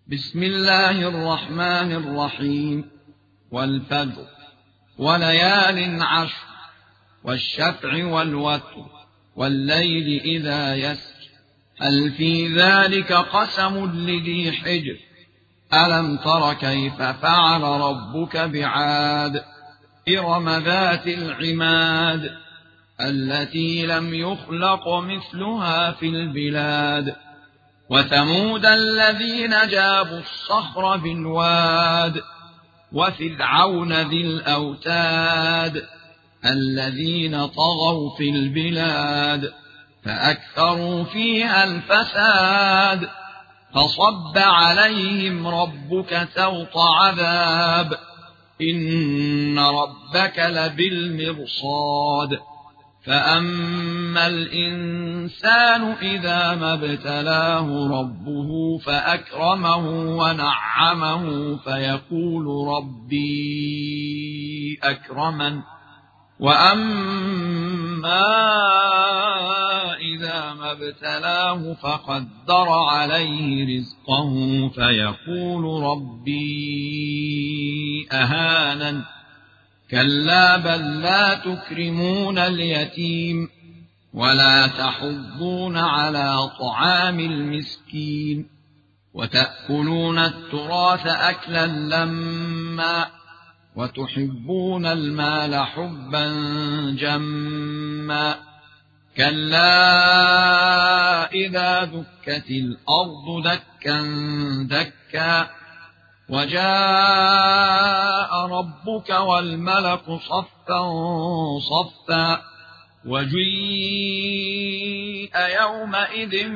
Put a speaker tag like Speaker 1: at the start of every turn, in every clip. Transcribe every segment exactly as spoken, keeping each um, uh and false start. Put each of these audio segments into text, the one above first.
Speaker 1: بسم الله الرحمن الرحيم. والفجر وليال عشر والشفع والوتر والليل إذا يسر هل في ذلك قسم لذي حجر ألم تر كيف فعل ربك بعاد إرم ذات العماد التي لم يخلق مثلها في البلاد وثمود الذين جابوا الصخر بالواد وفرعون ذي الأوتاد الذين طغوا في البلاد فأكثروا فيها الفساد فصب عليهم ربك سوط عذاب إن ربك لبالمرصاد فأما الإنسان إذا ما ابتلاه ربه فأكرمه ونعمه فيقول ربي أكرمن وأما إذا ما ابتلاه فقدر عليه رزقه فيقول ربي أهانن كلا بل لا تكرمون اليتيم ولا تحضون على طعام المسكين وتأكلون التراث أكلا لما وتحبون المال حبا جما كلا إذا دكت الأرض دكا دكا وجاء ربك والملك صفا صفا وجيء يومئذ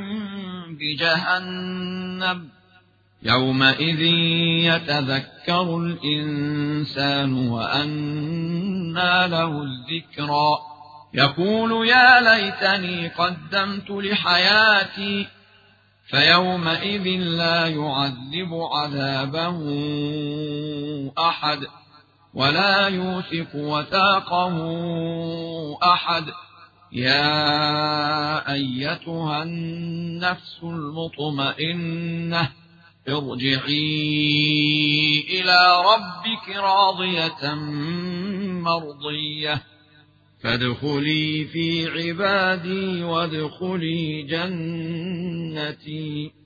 Speaker 1: بجهنم يومئذ يتذكر الإنسان وأنى له الذكرى يقول يا ليتني قدمت لحياتي فيومئذ لا يعذب عذابه أحد ولا يوثق وثاقه أحد يا أيتها النفس المطمئنة ارجعي إلى ربك راضية مرضية فادخلي في عبادي وادخلي جنتي.